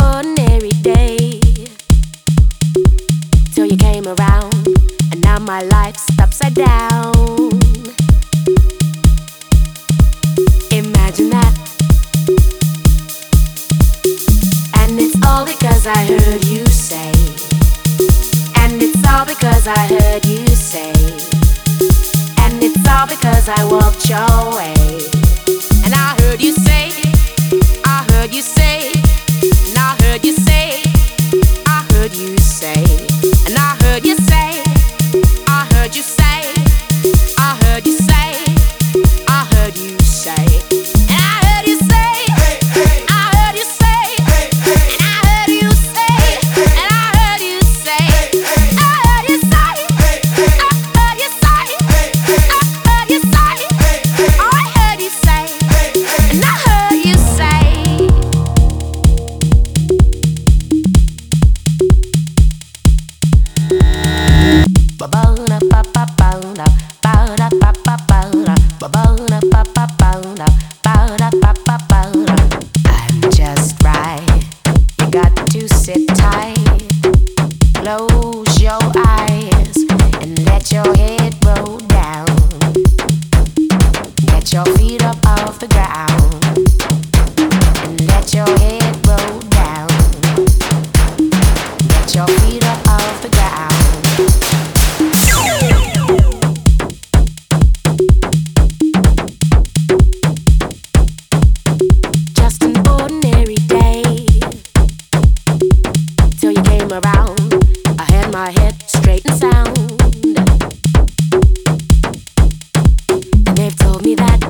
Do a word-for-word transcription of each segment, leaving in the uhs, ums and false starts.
ordinary day till you came around, and now my life's upside down. Imagine that. And it's all because I heard you say. And it's all because I heard you say. And it's all because I walked your way. And I heard you say, I heard you say, and I heard you say, I heard you say, and I heard you say, I heard you say, I heard you say, I heard you say, and I heard you say, I heard you say, and I heard you say, and I heard you say, I heard you say, I heard you say, I heard you say, I heard you say, and I heard you say. I'm just right. You got to sit tight. Close your eyes and let your head roll down. Get your feet up off the ground and let your head roll down. Get your feet up off the ground. Just an ordinary day till you came around. I had my head straight and sound, and they've told me that.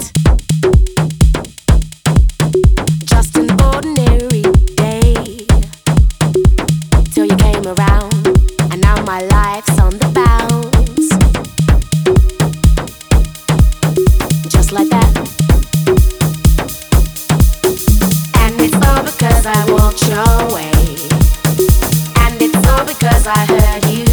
Just an ordinary day till you came around, and now my life's on the bounce. Just like that. And it's all because I walked your way. And it's all because I heard you